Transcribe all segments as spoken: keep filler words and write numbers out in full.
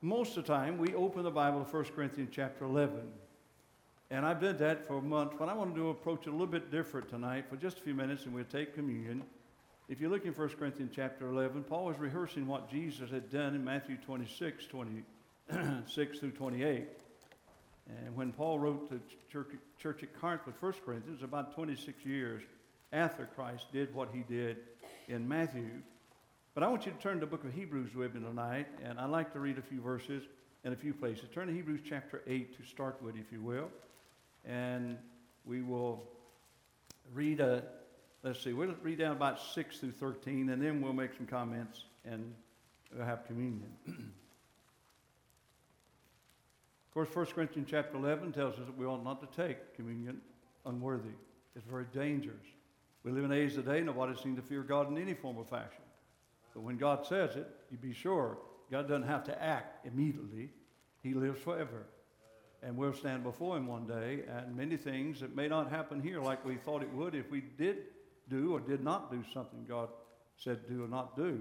most of the time we open the Bible to First Corinthians chapter eleven. And I've done that for a month, but I want to do approach it a little bit different tonight for just a few minutes, and we'll take communion. If you look in First Corinthians chapter eleven, Paul was rehearsing what Jesus had done in Matthew twenty-six, twenty-six through twenty-eight. And when Paul wrote to the church, church at Corinth with First Corinthians, about twenty-six years after Christ did what he did in Matthew. But I want you to turn to the book of Hebrews with me tonight, and I'd like to read a few verses in a few places. Turn to Hebrews chapter eight to start with, if you will. And we will read, a, let's see, we'll read down about six through thirteen, and then we'll make some comments, and we'll have communion. Of course, First Corinthians chapter eleven tells us that we ought not to take communion unworthy. It's very dangerous. We live in an age today, nobody seems to fear God in any form or fashion. But when God says it, you be sure God doesn't have to act immediately. He lives forever. And we'll stand before him one day, and many things that may not happen here like we thought it would if we did do or did not do something God said do or not do.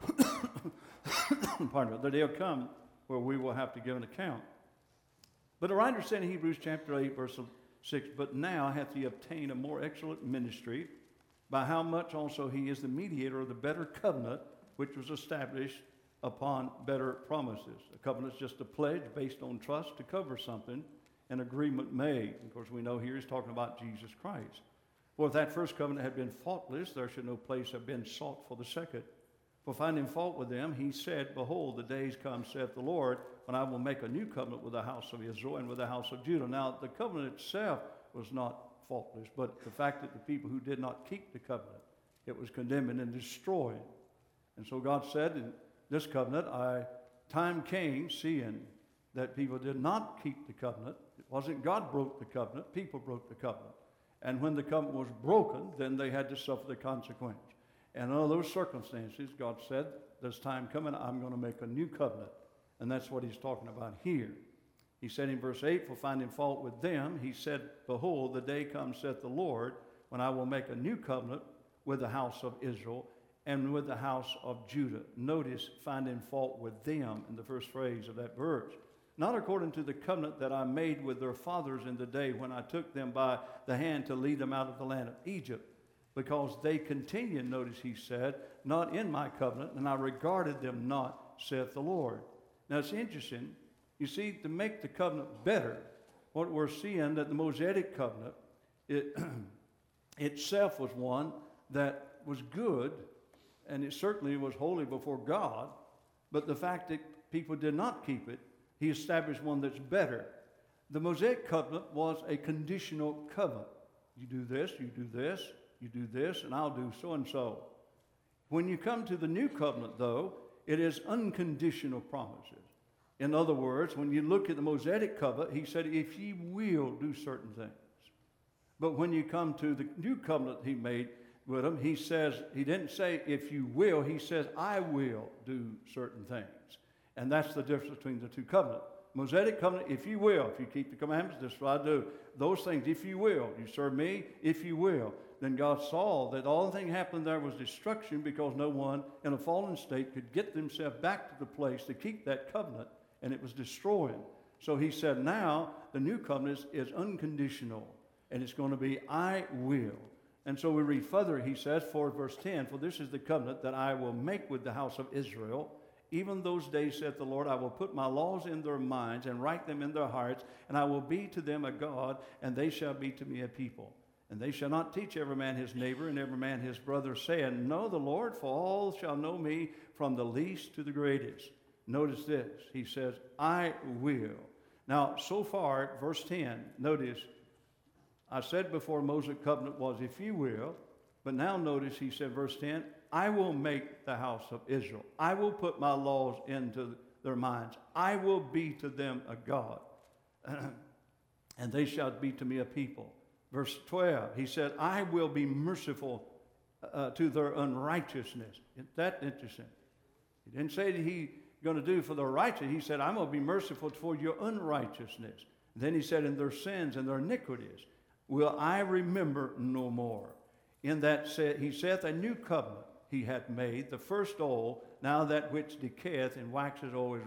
Pardon me. The day will come where we will have to give an account. But the writer said in Hebrews chapter eight, verse six, but now hath he obtained a more excellent ministry, by how much also he is the mediator of the better covenant, which was established upon better promises. A covenant is just a pledge based on trust to cover something, an agreement made. Of course, we know here he's talking about Jesus Christ. For if that first covenant had been faultless, there should no place have been sought for the second. For finding fault with them, he said, behold, the days come, saith the Lord, when I will make a new covenant with the house of Israel and with the house of Judah. Now, the covenant itself was not faultless, but the fact that the people who did not keep the covenant, it was condemning and destroying. And so God said in this covenant, I, time came seeing that people did not keep the covenant. It wasn't God broke the covenant, people broke the covenant. And when the covenant was broken, then they had to suffer the consequence. And under those circumstances, God said, there's time coming, I'm going to make a new covenant. And that's what he's talking about here. He said in verse eight, for finding fault with them, he said, behold, the day comes, saith the Lord, when I will make a new covenant with the house of Israel and with the house of Judah. Notice finding fault with them in the first phrase of that verse. Not according to the covenant that I made with their fathers in the day when I took them by the hand to lead them out of the land of Egypt, because they continued, notice he said, not in my covenant, and I regarded them not, saith the Lord. Now it's interesting. You see, to make the covenant better, what we're seeing that the Mosaic covenant it itself was one that was good, and it certainly was holy before God, but the fact that people did not keep it, he established one that's better. The Mosaic covenant was a conditional covenant. You do this, you do this, you do this, and I'll do so and so. When you come to the new covenant, though, it is unconditional promises. In other words, when you look at the Mosaic covenant, he said, if ye will do certain things. But when you come to the new covenant he made with them, he says, he didn't say, if you will, he says, I will do certain things. And that's the difference between the two covenants. Mosaic covenant, if you will, if you keep the commandments, this is what I do. Those things, if you will, you serve me, if you will. Then God saw that all the thing happened there was destruction because no one in a fallen state could get themselves back to the place to keep that covenant, and it was destroying. So he said, now the new covenant is, is unconditional, and it's going to be, I will. And so we read further, he says, for verse ten, for this is the covenant that I will make with the house of Israel. Even those days, saith the Lord, I will put my laws in their minds and write them in their hearts, and I will be to them a God, and they shall be to me a people. And they shall not teach every man his neighbor and every man his brother, saying, know the Lord, for all shall know me from the least to the greatest. Notice this. He says, I will. Now, so far, verse ten, notice, I said before Mosaic covenant was, if you will, but now notice he said, verse ten, I will make the house of Israel. I will put my laws into their minds. I will be to them a God, and they shall be to me a people. Verse twelve, he said, I will be merciful uh, to their unrighteousness. Isn't that interesting? He didn't say that he's going to do for the righteous. He said, I'm going to be merciful for your unrighteousness. And then he said, in their sins and their iniquities will I remember no more. In that said, he saith, a new covenant he hath made, the first old, now that which decayeth and waxes old is ready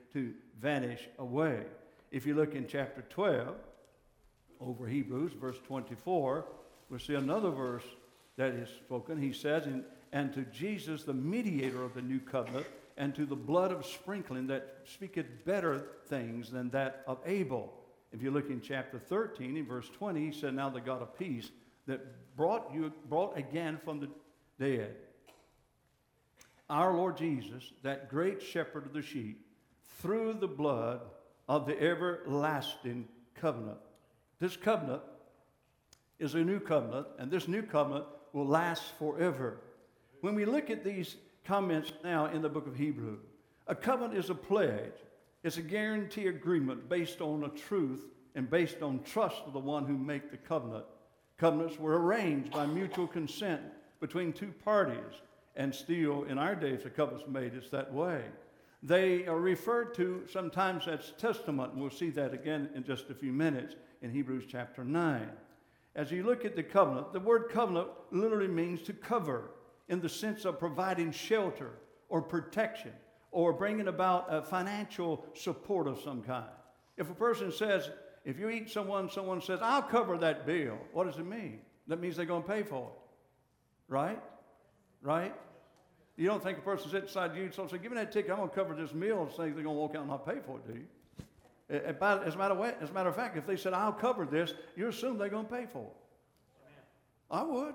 to vanish away. If you look in chapter twelve, over Hebrews, verse twenty-four, we'll see another verse that is spoken. He says, and, and to Jesus, the mediator of the new covenant, and to the blood of sprinkling that speaketh better things than that of Abel. If you look in chapter thirteen, in verse twenty, he said, now the God of peace that brought you brought again from the dead our Lord Jesus, that great shepherd of the sheep, through the blood of the everlasting covenant. This covenant is a new covenant, and this new covenant will last forever. When we look at these comments now in the book of Hebrews, a covenant is a pledge. It's a guarantee agreement based on a truth and based on trust of the one who make the covenant. Covenants were arranged by mutual consent between two parties, and still in our days the covenants made it's that way. They are referred to sometimes as testament, and we'll see that again in just a few minutes in Hebrews chapter nine. As you look at the covenant, the word covenant literally means to cover, in the sense of providing shelter or protection or bringing about a financial support of some kind. If a person says, if you eat someone, someone says, I'll cover that bill, what does it mean? That means they're going to pay for it. Right? Right? You don't think a person sits beside you and says, give me that ticket, I'm going to cover this meal, and say they're going to walk out and not pay for it, do you? As a, matter of, as a matter of fact, if they said, I'll cover this, you assume they're going to pay for it. I would.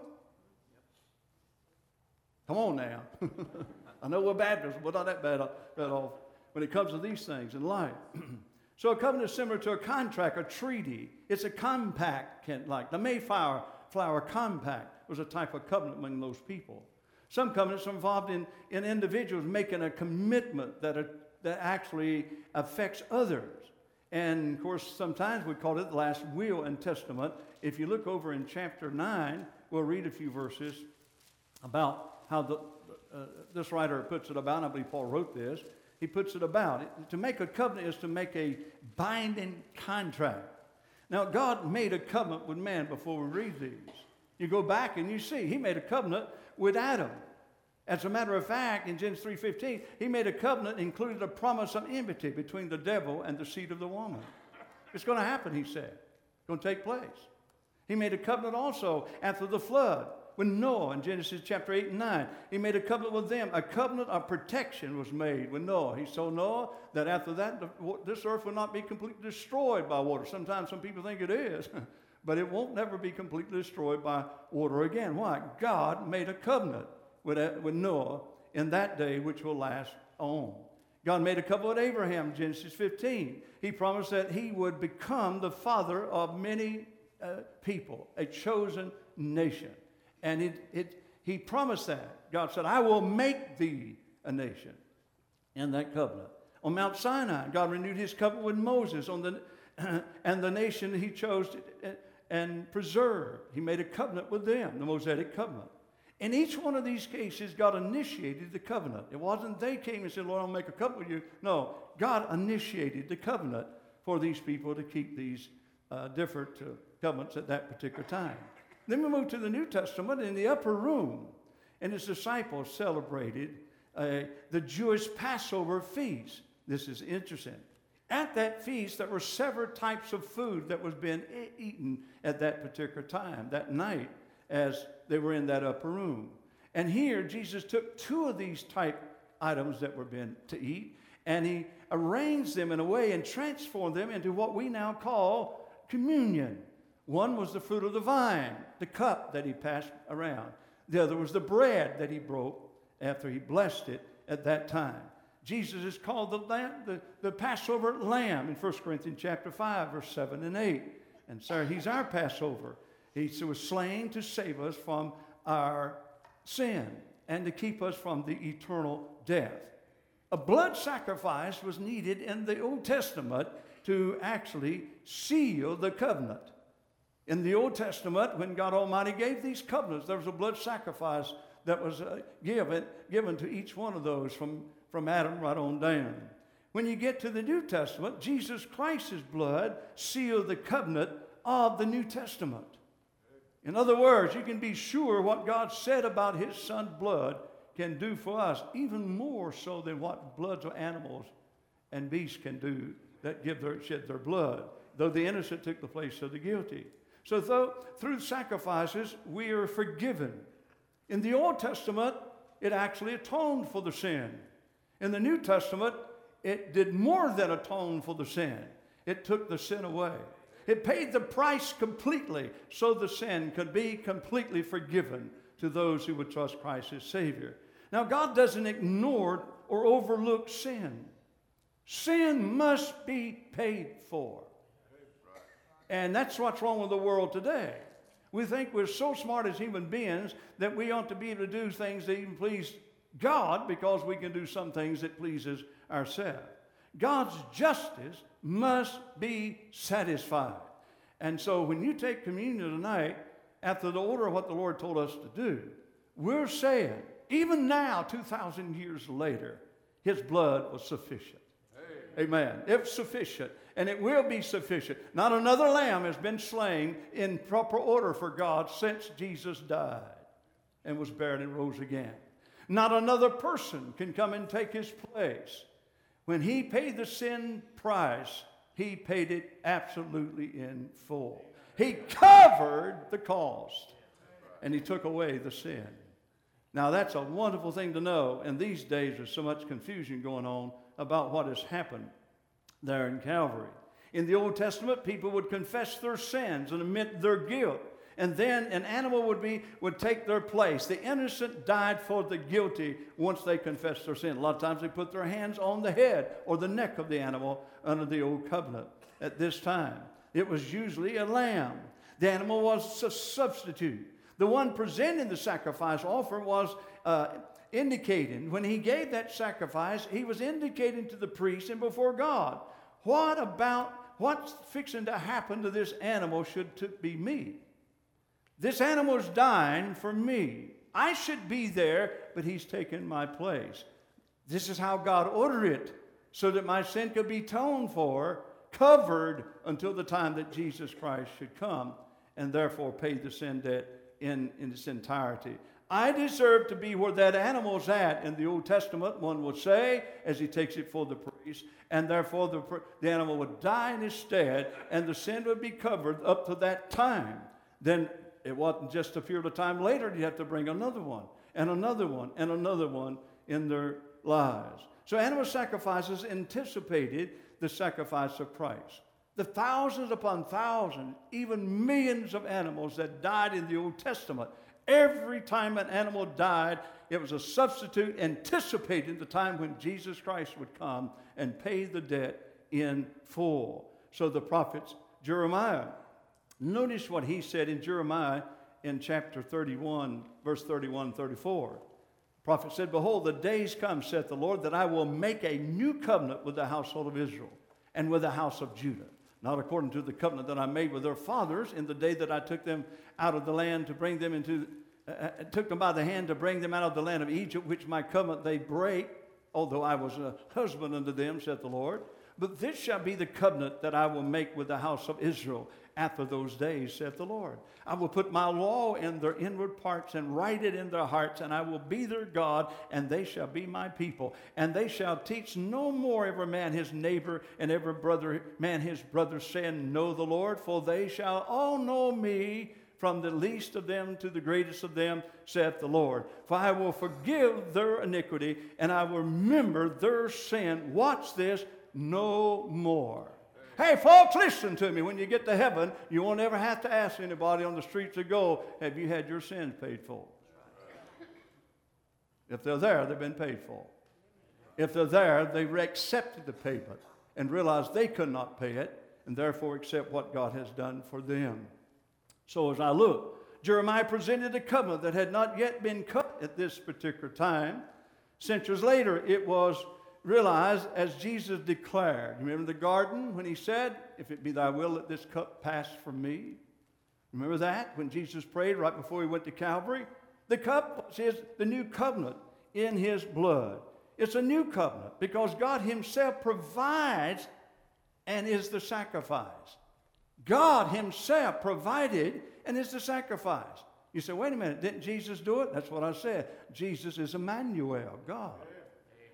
Come on now. I know we're Baptists, we're not that bad at all when it comes to these things in life. So a covenant is similar to a contract, a treaty. It's a compact, like the Mayflower Flower Compact was a type of covenant among those people. Some covenants are involved in, in individuals making a commitment that, are, that actually affects others. And, of course, sometimes we call it the last will and testament. If you look over in chapter nine, we'll read a few verses about how the, uh, this writer puts it about. I believe Paul wrote this. He puts it about. It, to make a covenant is to make a binding contract. Now, God made a covenant with man before we read these. You go back and you see he made a covenant with Adam. As a matter of fact, in Genesis three fifteen, he made a covenant included a promise of enmity between the devil and the seed of the woman. It's going to happen, he said. It's going to take place. He made a covenant also after the flood with Noah in Genesis chapter eight and nine. He made a covenant with them. A covenant of protection was made with Noah. He told Noah that after that, this earth will not be completely destroyed by water. Sometimes some people think it is, but it won't never be completely destroyed by water again. Why? God made a covenant with, with Noah in that day which will last on. God made a covenant with Abraham, Genesis fifteen. He promised that he would become the father of many uh, people, a chosen nation. And it, it, he promised that. God said, I will make thee a nation in that covenant. On Mount Sinai, God renewed his covenant with Moses on the, and the nation he chose to, and preserved. He made a covenant with them, the Mosaic covenant. In each one of these cases, God initiated the covenant. It wasn't they came and said, Lord, I'll make a covenant with you. No, God initiated the covenant for these people to keep these uh, different uh, covenants at that particular time. Then we move to the New Testament in the upper room, and his disciples celebrated uh, the Jewish Passover feast. This is interesting. At that feast, there were several types of food that was being e- eaten at that particular time, that night, as they were in that upper room. And here, Jesus took two of these type items that were being to eat, and he arranged them in a way and transformed them into what we now call communion. One was the fruit of the vine, the cup that he passed around. The other was the bread that he broke after he blessed it at that time. Jesus is called the, lamb, the, the Passover lamb in First Corinthians chapter five, verse seven and eight. And so he's our Passover. He was slain to save us from our sin and to keep us from the eternal death. A blood sacrifice was needed in the Old Testament to actually seal the covenant. In the Old Testament, when God Almighty gave these covenants, there was a blood sacrifice that was uh, given, given to each one of those from, from Adam right on down. When you get to the New Testament, Jesus Christ's blood sealed the covenant of the New Testament. In other words, you can be sure what God said about his son's blood can do for us, even more so than what bloods of animals and beasts can do that give their, shed their blood, though the innocent took the place of the guilty. So though, through sacrifices, we are forgiven. In the Old Testament, it actually atoned for the sin. In the New Testament, it did more than atone for the sin. It took the sin away. It paid the price completely so the sin could be completely forgiven to those who would trust Christ as Savior. Now, God doesn't ignore or overlook sin. Sin must be paid for. And that's what's wrong with the world today. We think we're so smart as human beings that we ought to be able to do things that even please God because we can do some things that pleases ourselves. God's justice must be satisfied. And so when you take communion tonight, after the order of what the Lord told us to do, we're saying, even now, two thousand years later, His blood was sufficient. Amen. Amen. It's sufficient, and it will be sufficient. Not another lamb has been slain in proper order for God since Jesus died and was buried and rose again. Not another person can come and take His place. When He paid the sin price, He paid it absolutely in full. He covered the cost, and He took away the sin. Now, that's a wonderful thing to know, and these days there's so much confusion going on about what has happened there in Calvary. In the Old Testament, people would confess their sins and admit their guilt, and then an animal would be would take their place. The innocent died for the guilty once they confessed their sin. A lot of times they put their hands on the head or the neck of the animal under the old covenant. At this time, it was usually a lamb. The animal was a substitute. The one presenting the sacrifice offering was uh, indicating, when he gave that sacrifice, he was indicating to the priest and before God, what about what's fixing to happen to this animal should to be me? This animal is dying for me. I should be there, but he's taken my place. This is how God ordered it, so that my sin could be atoned for, covered until the time that Jesus Christ should come, and therefore pay the sin debt in, in its entirety. I deserve to be where that animal's at in the Old Testament, one would say, as he takes it for the priest, and therefore the, the animal would die in his stead, and the sin would be covered up to that time. Then it wasn't just a period of time later, you have to bring another one, and another one, and another one in their lives. So animal sacrifices anticipated the sacrifice of Christ. The thousands upon thousands, even millions of animals that died in the Old Testament, every time an animal died, it was a substitute anticipating the time when Jesus Christ would come and pay the debt in full. So the prophets, Jeremiah, notice what he said in Jeremiah in chapter thirty-one, verse thirty-one, thirty-four. The prophet said, "Behold, the days come, saith the Lord, that I will make a new covenant with the household of Israel and with the house of Judah. Not according to the covenant that I made with their fathers in the day that I took them out of the land to bring them into, uh, took them by the hand to bring them out of the land of Egypt, which my covenant they break, although I was a husband unto them, saith the Lord. But this shall be the covenant that I will make with the house of Israel after those days, saith the Lord. I will put my law in their inward parts and write it in their hearts, and I will be their God, and they shall be my people. And they shall teach no more every man his neighbor and every brother man his brother, saying, Know the Lord, for they shall all know me, from the least of them to the greatest of them, saith the Lord. For I will forgive their iniquity, and I will remember their sin." Watch this, "no more." Hey, folks, listen to me. When you get to heaven, you won't ever have to ask anybody on the streets to go, have you had your sins paid for? If they're there, they've been paid for. If they're there, they've accepted the payment and realized they could not pay it, and therefore accept what God has done for them. So as I look, Jeremiah presented a covenant that had not yet been cut at this particular time. Centuries later, it was realized as Jesus declared. Remember the garden when he said, "If it be thy will, let this cup pass from me"? Remember that when Jesus prayed right before he went to Calvary? The cup is the new covenant in his blood. It's a new covenant because God himself provides and is the sacrifice. God himself provided and is the sacrifice. You say, wait a minute, didn't Jesus do it? That's what I said. Jesus is Emmanuel, God.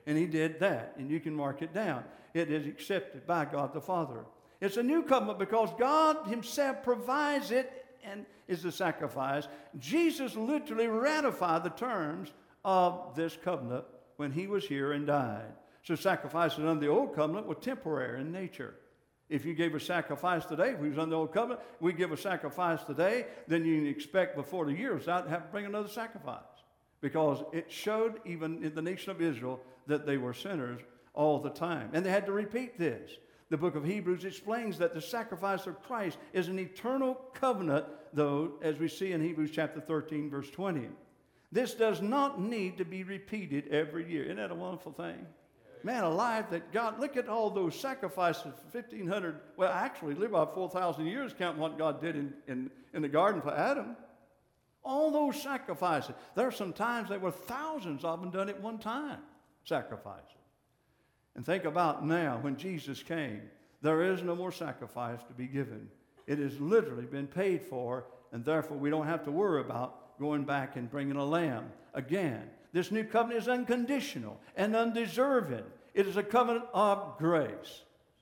And he did that, and you can mark it down. It is accepted by God the Father. It's a new covenant because God himself provides it and is the sacrifice. Jesus literally ratified the terms of this covenant when he was here and died. So sacrifices under the old covenant were temporary in nature. If you gave a sacrifice today, if we was under the old covenant, we give a sacrifice today, then you can expect before the year is out to have to bring another sacrifice. Because it showed even in the nation of Israel that they were sinners all the time. And they had to repeat this. The book of Hebrews explains that the sacrifice of Christ is an eternal covenant, though, as we see in Hebrews chapter thirteen, verse twenty. This does not need to be repeated every year. Isn't that a wonderful thing? Man alive, that God, look at all those sacrifices for fifteen hundred, well, actually, live about four thousand years, counting what God did in, in, in the garden for Adam. All those sacrifices. There are some times there were thousands of them done at one time, sacrifices. And think about now, when Jesus came, there is no more sacrifice to be given. It has literally been paid for, and therefore we don't have to worry about going back and bringing a lamb again. This new covenant is unconditional and undeserving. It is a covenant of grace.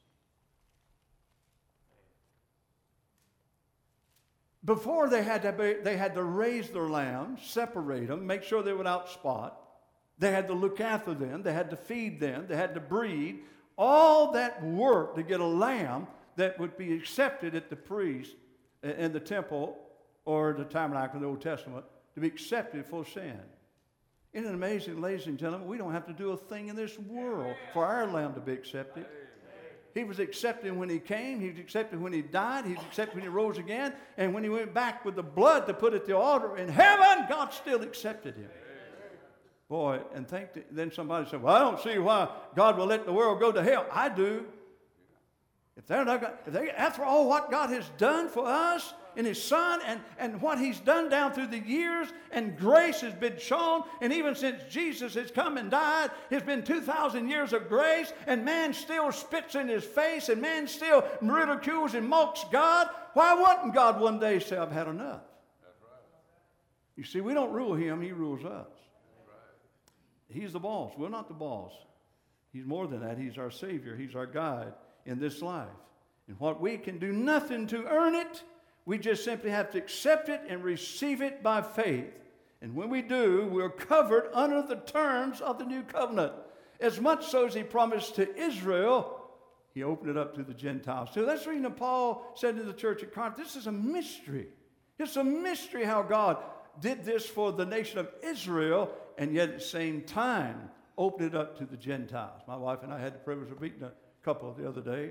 Before they had to be, they had to raise their lambs, separate them, make sure they were without spot. They had to look after them. They had to feed them. They had to breed. All that work to get a lamb that would be accepted at the priest in the temple or the tabernacle in the Old Testament to be accepted for sin. Isn't it amazing, ladies and gentlemen? We don't have to do a thing in this world for our lamb to be accepted. He was accepted when he came. He was accepted when he died. He was accepted when he rose again. And when he went back with the blood to put at the altar in heaven, God still accepted him. Boy, and think that, then somebody said, well, I don't see why God will let the world go to hell. I do. If they're not, if they, after all what God has done for us in his Son and, and what he's done down through the years, and grace has been shown, and even since Jesus has come and died, it's been two thousand years of grace, and man still spits in his face, and man still ridicules and mocks God. Why wouldn't God one day say, I've had enough? That's right. You see, we don't rule him, he rules us. He's the boss. We're not the boss. He's more than that. He's our Savior. He's our guide in this life. And what we can do nothing to earn it, we just simply have to accept it and receive it by faith. And when we do, we're covered under the terms of the new covenant. As much so as he promised to Israel, he opened it up to the Gentiles. So that's the reason Paul said to the church at Corinth, this is a mystery. It's a mystery how God did this for the nation of Israel, and yet at the same time opened it up to the Gentiles. My wife and I had the privilege of meeting a couple the other day,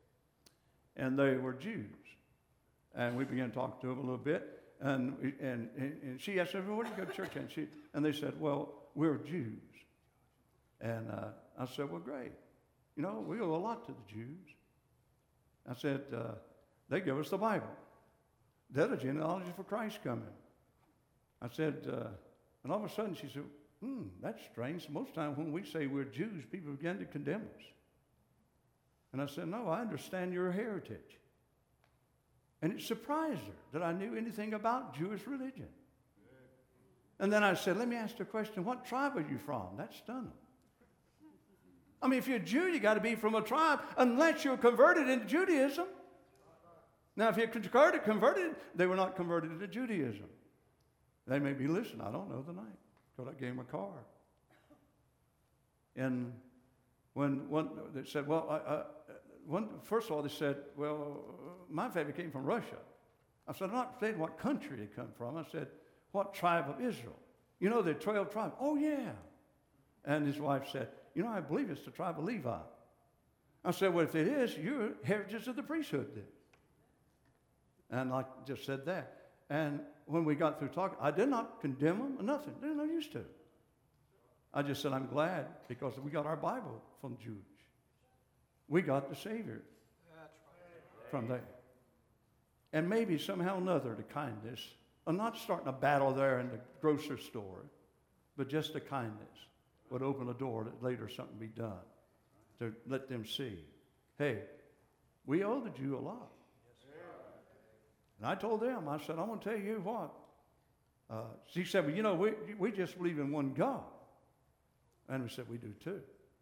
and they were Jews. And we began talking to them a little bit, and and, and she asked them, well, where do you go to church? And, she, and they said, well, we're Jews. And uh, I said, well, great. You know, we owe a lot to the Jews. I said, uh, they give us the Bible. They're the genealogy for Christ coming. I said, uh, and all of a sudden she said, hmm, that's strange. Most times when we say we're Jews, people begin to condemn us. And I said, no, I understand your heritage. And it surprised her that I knew anything about Jewish religion. And then I said, let me ask the question, what tribe are you from? That stunned them. I mean, if you're a Jew, you got to be from a tribe unless you're converted into Judaism. Now, if you're converted, converted, they were not converted into Judaism. They may be listening, I don't know the night, because I gave them a card. And when one, they said, well, I, I, one, first of all, they said, well, my family came from Russia. I said, I'm not saying what country they come from. I said, what tribe of Israel? You know, there are twelve tribes. Oh, yeah. And his wife said, you know, I believe it's the tribe of Levi. I said, well, if it is, you're heritage of the priesthood then. And I just said that. And when we got through talking, I did not condemn them or nothing. They're not used to it. I just said, I'm glad because we got our Bible from Jews. We got the Savior from there. And maybe somehow or another, the kindness, I'm not starting a battle there in the grocery store, but just the kindness would open a door that later something be done to let them see, hey, we owe the Jew a lot. And I told them, I said, I'm going to tell you what. Uh, she said, well, you know, we, we just believe in one God. And we said, we do too.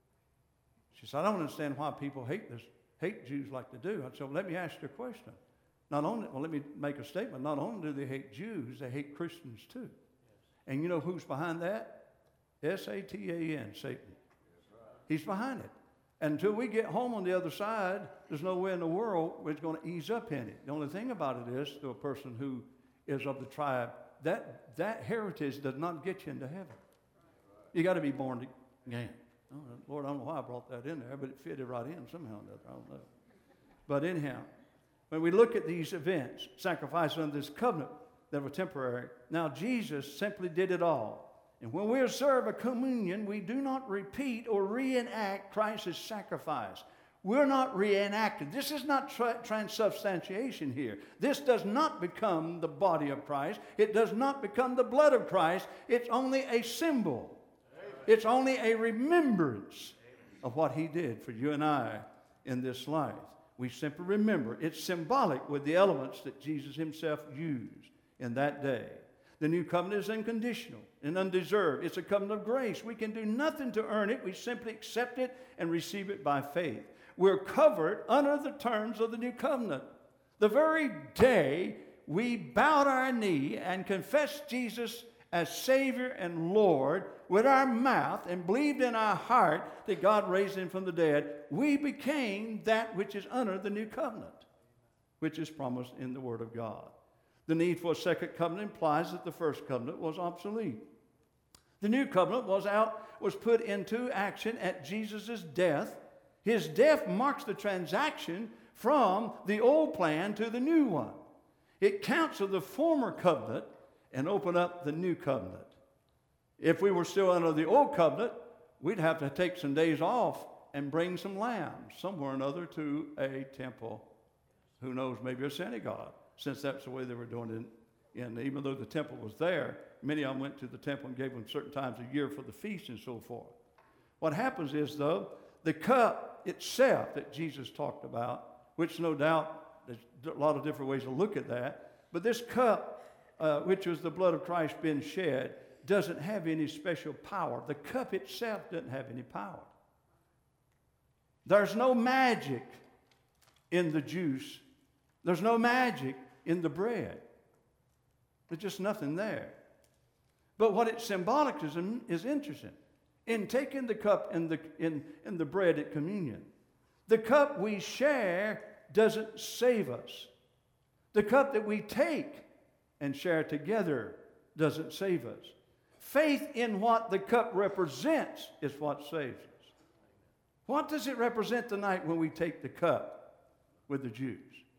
She said, I don't understand why people hate this, hate Jews like they do. I said, well, let me ask you a question. Not only, well, let me make a statement. Not only do they hate Jews, they hate Christians too. Yes. And you know who's behind that? S A T A N, Satan. Right. He's behind it. And until we get home on the other side, there's no way in the world where it's going to ease up in it. The only thing about it is, to a person who is of the tribe, that, that heritage does not get you into heaven. Right. You got to be born again. Oh, Lord, I don't know why I brought that in there, but it fitted right in somehow. I don't know. But anyhow, when we look at these events, sacrifices under this covenant that were temporary, now Jesus simply did it all. And when we observe a communion, we do not repeat or reenact Christ's sacrifice. We're not reenacting. This is not tra- transubstantiation here. This does not become the body of Christ. It does not become the blood of Christ. It's only a symbol. Amen. It's only a remembrance of what he did for you and I in this life. We simply remember. It's symbolic with the elements that Jesus himself used in that day. The new covenant is unconditional and undeserved. It's a covenant of grace. We can do nothing to earn it. We simply accept it and receive it by faith. We're covered under the terms of the new covenant. The very day we bowed our knee and confessed Jesus as Savior and Lord with our mouth and believed in our heart that God raised him from the dead, we became that which is under the new covenant, which is promised in the Word of God. The need for a second covenant implies that the first covenant was obsolete. The new covenant was out, was put into action at Jesus' death. His death marks the transaction from the old plan to the new one. It canceled the former covenant and opened up the new covenant. If we were still under the old covenant, we'd have to take some days off and bring some lambs somewhere or another to a temple. Who knows, maybe a synagogue, since that's the way they were doing it. And even though the temple was there, many of them went to the temple and gave them certain times a year for the feast and so forth. What happens is, though, the cup itself that Jesus talked about, which no doubt there's a lot of different ways to look at that, but this cup, uh, which was the blood of Christ being shed, doesn't have any special power. The cup itself doesn't have any power. There's no magic in the juice. There's no magic in the bread. There's just nothing there. But what it's symbolic is, is interesting. In taking the cup and the, in, in the bread at communion, the cup we share doesn't save us. The cup that we take and share together doesn't save us. Faith in what the cup represents is what saves us. What does it represent tonight when we take the cup with the Jews?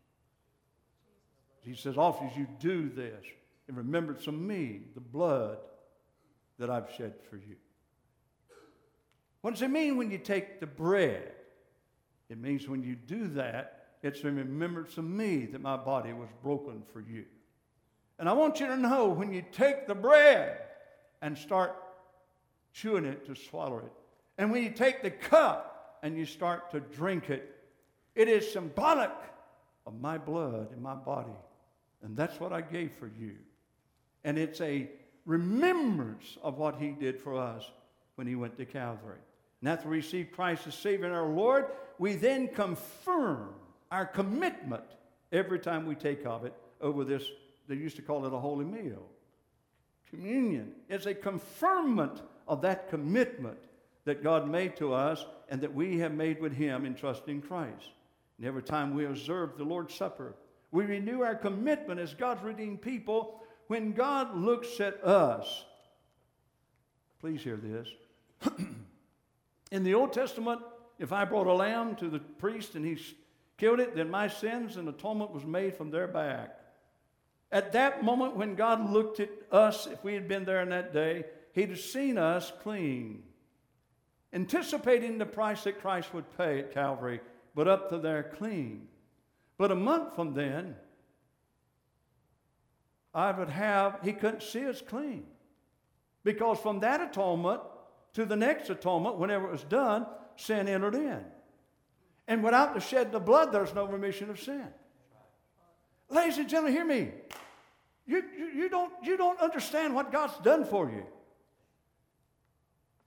He says, often as you do this, in remembrance of me, the blood that I've shed for you. What does it mean when you take the bread? It means when you do that, it's in remembrance of me that my body was broken for you. And I want you to know, when you take the bread and start chewing it to swallow it, and when you take the cup and you start to drink it, it is symbolic of my blood and my body. And that's what I gave for you. And it's a remembrance of what he did for us when he went to Calvary. And after we receive Christ as Savior and our Lord, we then confirm our commitment every time we take of it over this. They used to call it a holy meal. Communion is a confirmation of that commitment that God made to us and that we have made with him in trusting Christ. And every time we observe the Lord's Supper, we renew our commitment as God's redeemed people. When God looks at us, please hear this. In the Old Testament, if I brought a lamb to the priest and he killed it, then my sins and atonement was made from their back. At that moment when God looked at us, if we had been there in that day, he'd have seen us clean, anticipating the price that Christ would pay at Calvary, but up to there clean. But a month from then, I would have, he couldn't see us clean. Because from that atonement to the next atonement, whenever it was done, sin entered in. And without the shedding of blood, there's no remission of sin. Ladies and gentlemen, hear me. You, you, you, don't, you don't understand what God's done for you.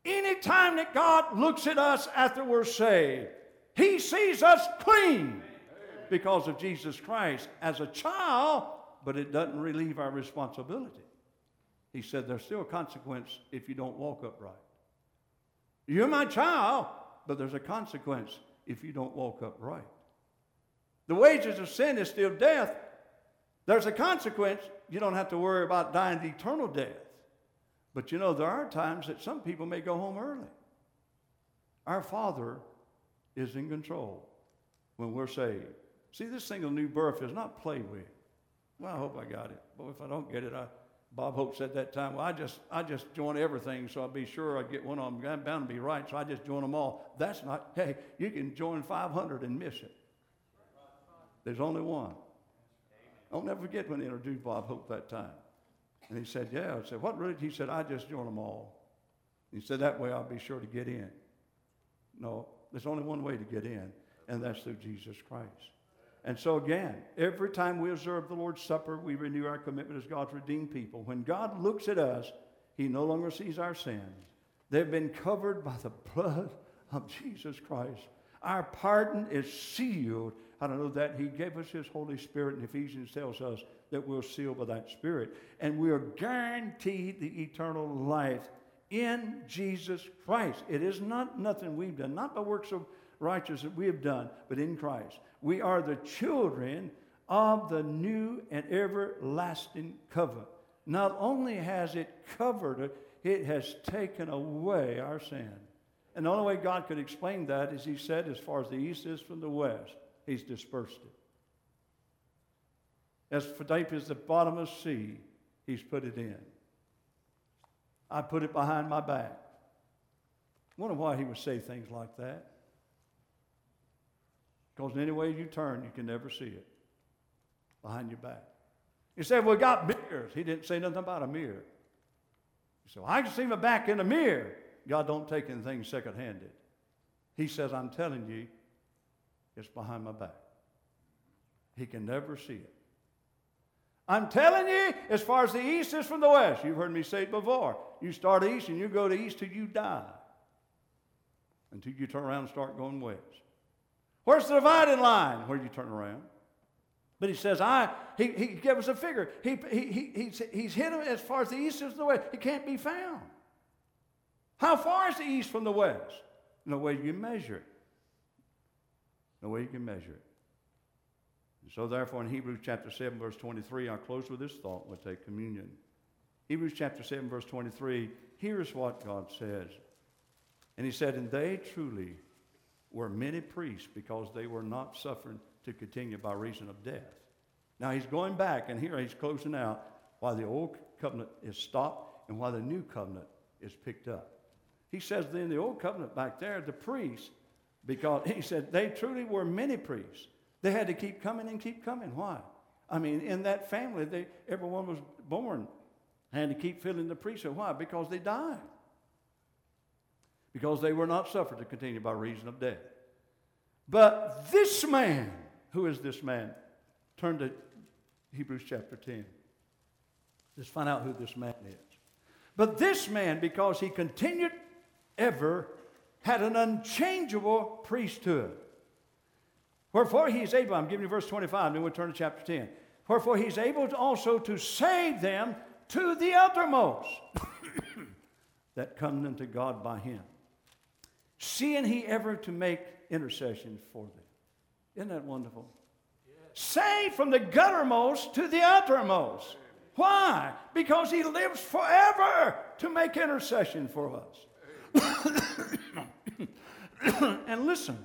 Anytime that God looks at us after we're saved, He sees us clean because of Jesus Christ as a child, but it doesn't relieve our responsibility. He said there's still a consequence if you don't walk upright. You're my child, but there's a consequence if you don't walk upright. The wages of sin is still death. There's a consequence. You don't have to worry about dying to eternal death. But you know, there are times that some people may go home early. Our Father is in control when we're saved. See, this thing of new birth is not played with. Well, I hope I got it. But if I don't get it, I, Bob Hope said that time, well, I just I just join everything so I'll be sure I get one of them. I'm bound to be right, so I just join them all. That's not, hey, you can join five hundred and miss it. There's only one. I'll never forget when they introduced Bob Hope that time. And he said, yeah. I said, what really? He said, I just join them all. He said, that way I'll be sure to get in. No, there's only one way to get in, and that's through Jesus Christ. And so again, every time we observe the Lord's Supper, we renew our commitment as God's redeemed people. When God looks at us, He no longer sees our sins. They've been covered by the blood of Jesus Christ. Our pardon is sealed. I don't know that He gave us His Holy Spirit, and Ephesians tells us that we're sealed by that Spirit. And we are guaranteed the eternal life in Jesus Christ. It is not nothing we've done, not by works of righteousness that we have done, but in Christ. We are the children of the new and everlasting covenant. Not only has it covered it, it has taken away our sin. And the only way God could explain that is He said, as far as the east is from the west, He's dispersed it. As for deep as the bottomless sea, He's put it in. I put it behind my back. I wonder why He would say things like that. Because any way you turn, you can never see it behind your back. You say, well, we got mirrors. He didn't say nothing about a mirror. You say, well, I can see my back in a mirror. God don't take anything second-handed. He says, I'm telling you, it's behind my back. He can never see it. I'm telling you, as far as the east is from the west, you've heard me say it before. You start east and you go to east till you die. Until you turn around and start going west. Where's the dividing line? Where you turn around. But He says, I, he, he gave us a figure. He, he, he, he's, he's hidden as far as the east is from the west. He can't be found. How far is the east from the west? No way you can measure it. No way you can measure it. And so therefore in Hebrews chapter seven, verse twenty-three, I'll close with this thought. We'll take communion. Hebrews chapter seven, verse twenty-three, here's what God says. And He said, and they truly were many priests because they were not suffering to continue by reason of death. Now He's going back, and here He's closing out while the old covenant is stopped and while the new covenant is picked up. He says then the old covenant back there, the priests, because He said they truly were many priests. They had to keep coming and keep coming. Why? I mean, in that family, they, everyone was born and to keep filling the priesthood. Why? Because they died. Because they were not suffered to continue by reason of death. But this man, who is this man? Turn to Hebrews chapter ten. Let's find out who this man is. But this man, because he continued ever, had an unchangeable priesthood. Wherefore he is able, I'm giving you verse twenty-five, then we'll turn to chapter ten. Wherefore he is able to also to save them to the uttermost that come unto God by him. Seeing he ever to make intercession for them. Isn't that wonderful? Yes. Saved from the guttermost to the uttermost. Why? Because he lives forever to make intercession for us. And listen,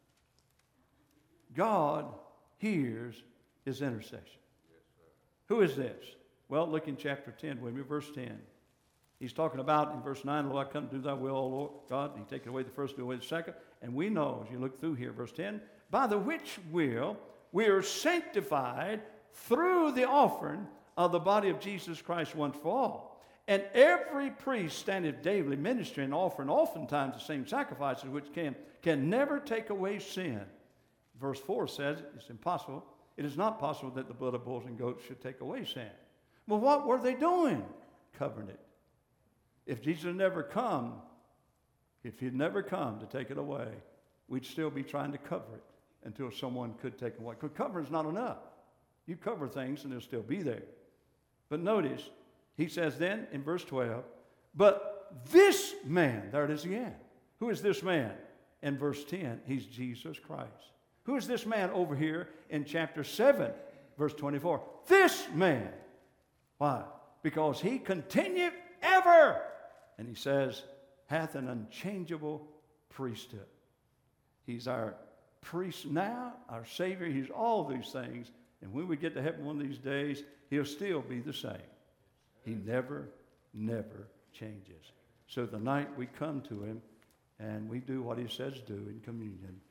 God hears his intercession. Yes, who is this? Well, look in chapter ten with me, verse ten. He's talking about in verse nine, Lord, I come to do thy will, O Lord God. He taken away the first, do away the second. And we know, as you look through here, verse ten, by the which will we are sanctified through the offering of the body of Jesus Christ once for all. And every priest standeth daily ministering, offering oftentimes the same sacrifices, which can, can never take away sin. Verse four says it's impossible. It is not possible that the blood of bulls and goats should take away sin. Well, what were they doing? Covering it. If Jesus had never come, If he'd never come to take it away, we'd still be trying to cover it until someone could take it away. Because covering is not enough. You cover things and they'll still be there. But notice, he says then in verse twelve, but this man, there it is again. Who is this man? In verse ten, he's Jesus Christ. Who is this man over here in chapter seven, verse twenty-four? This man. Why? Because he continued ever. And he says, hath an unchangeable priesthood. He's our priest now, our Savior. He's all these things. And when we get to heaven one of these days, he'll still be the same. He never, never changes. So the night we come to him and we do what he says do in communion,